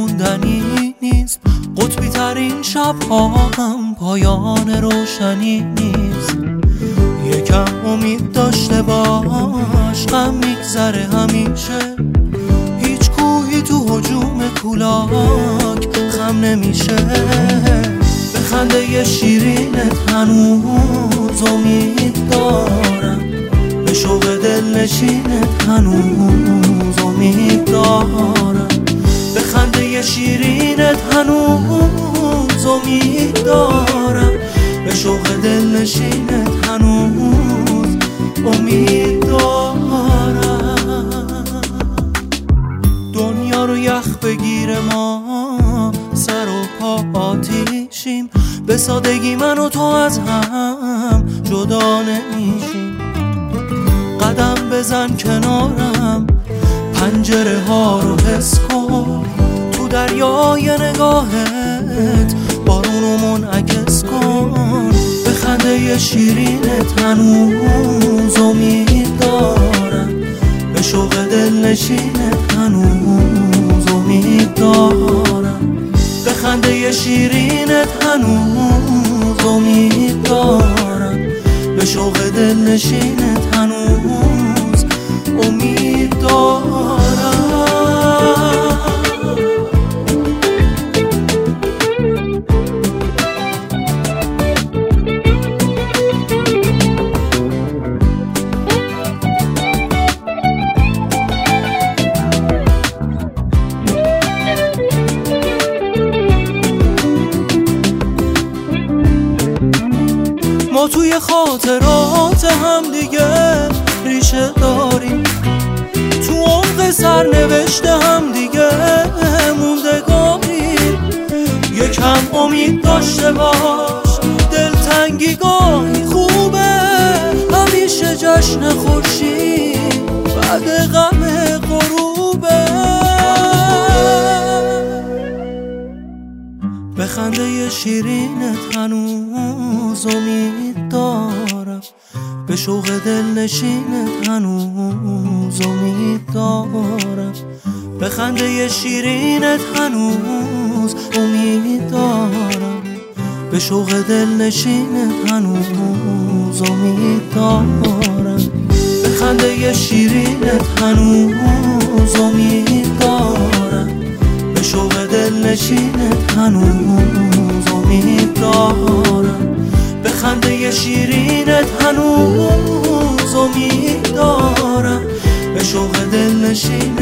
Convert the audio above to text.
موندنی نیست، قطبی ترین شب‌ها هم پایان روشنی نیست. یکم امید داشته باش، غم میگذره همیشه. هیچ کوهی تو هجوم کولاک خم نمیشه. به خنده شیرینت هنوز امید دارم، به شوق دلنشینت هنوز امید دارم. به خنده شیرینت هنوز امید دارم، به شوق دلنشینت هنوز امید دارم. دنیا رو یخ بگیره ما سر و پا آتیشیم، به سادگی من و تو از هم جدا نمیشیم. قدم بزن کنارم، پنجره ها رو حس کن، تو دریای نگاهت بارونو منعکس کن. به خنده شیرینت هنوز امید دارم، به شوق دلنشینت هنوز امید دارم. به خنده شیرینت هنوز امید دارم، به شوق دلنشینت هنوز امید دارم. ما توی خاطرات هم دیگه ریشه داریم، تو عمق سرنوشت هم دیگه موندگاریم. یکم امید داشته باش، دلتنگی گاهی خوبه، همیشه جشن خورشید بعد غم غروبه. به خنده شیرینت هنوز امید دارم، به شوق دلنشینت هنوز امید دارم. به خنده شیرینت هنوز امید دارم، به شوق دلنشینت هنوز امید دارم. به خنده شیرینت هنوز امید دارم، به شوق دلنشینت هنوز امید دارم. به خنده شیرینت هنوز امید دارم، به شوق دلنشینت